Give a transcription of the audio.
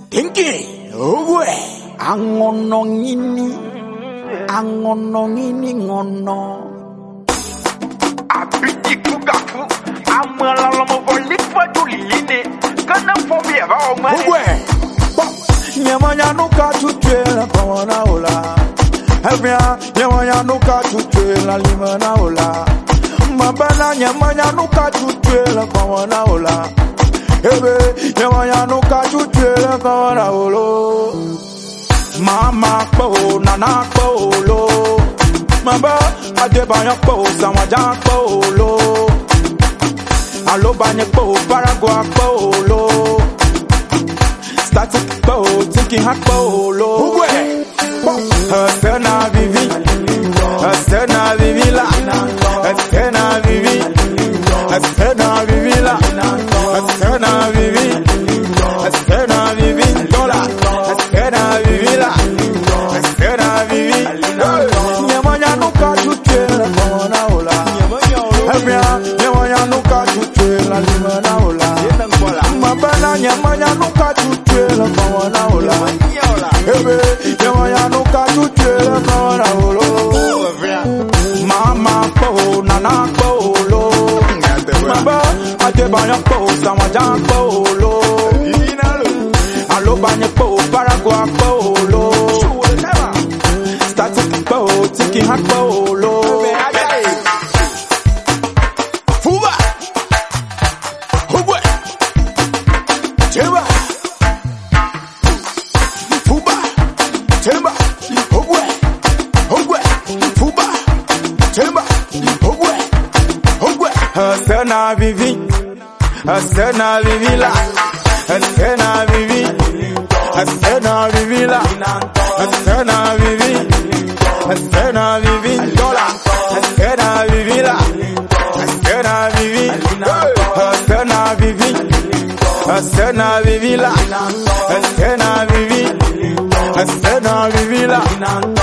Dinky, oh, angonongini, ngono. Abiti kugaku, amala lomo volifa tuline, kana fobia va o mane. Nyamanya nuka tutela kawana ola. Helpia, nyamanya nuka tutela limana ola. Mabana nyamanya nuka tutela kawana ola. Ebe, nyamanya nuka tutela kawana olo. Mama po, nana po lo. Mamba, adebanya po, samajan po lo. Alobanya po, paragua po lo. Static po, thinking hot po lo. Estena vivi la. Estena vivi la. Estena vivi dola. Estena vivi la. Estena vivi. Nyamanya nuka tutela kawana ola. Nyamanya nuka tutela limana ola. Mabana nyamanya nuka tutela kawana ola. Ebe nyamanya nuka tutela kawana ola. Mama po nana po lo. Maba adebanya po samajan po lo. Alobanya po paragua po lo. Static po tiki hot po lo. Fuba Hubwe Cheba Fuba Cheba Hubwe Fuba Cheba Hubwe Estena vivi la. Estena vivi la. Estena vivi la. Estena vivi dola. Estena vivi la. Estena vivi. Estena vivi. Estena vivi la. Estena vivi. Estena vivi la.